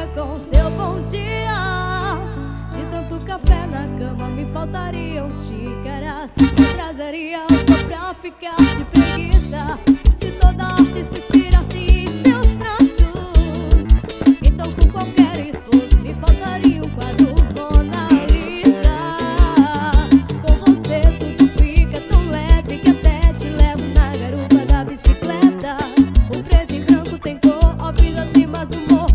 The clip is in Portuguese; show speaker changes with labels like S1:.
S1: com seu bom dia. De tanto café na cama me faltariam xícaras. Me trazeria só pra ficar de preguiça. Se toda arte se inspirasse em seus traços, então com qualquer esforço me faltaria um quadro Mona Lisa. Com você tudo fica tão leve que até te levo na garupa da bicicleta. O preto e branco tem cor, a vida tem mais humor.